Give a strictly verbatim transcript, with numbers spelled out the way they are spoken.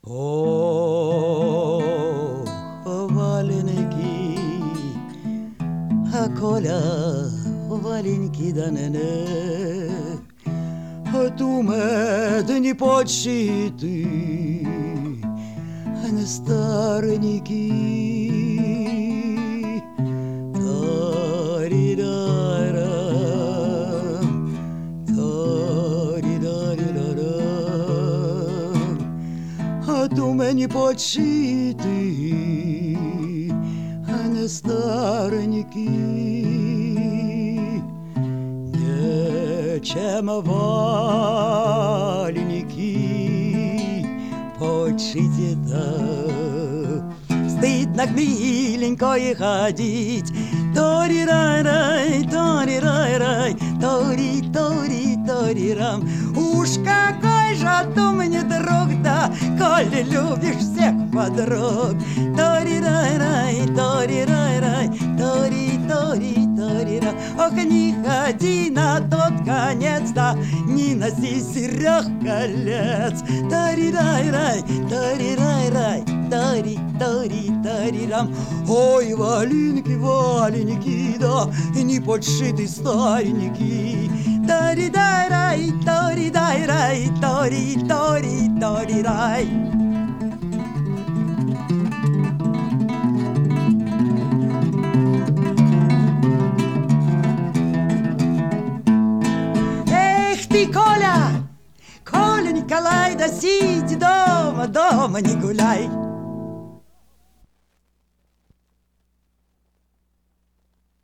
О, валенки, а Коля валенки да не не, а ту мед не почти, а не старенький. А ту мені почити, а не старенькі. Нечем валеники почити-то. Стыдно к миленькой ходить. Тори-рай-рай, тори-рай-рай, тори-тори-тори-рам. Уж какой же ты мне друг, да, коли любишь всех подруг. Тори-рай-рай, тори-рай-рай, тори-тори-тори-рам. Ох, не ходи на тот конец, да, не носи серег колец. Тори-рай-рай, тори-рай-рай, тори-тори-тори-рам. Ой, валенки, валенки, да, не подшиты старенькие. Тори-дай-рай, тори-дай-рай, тори-тори-тори-рай. Эх ты, Коля, Коля Николай, да сиди дома, дома не гуляй.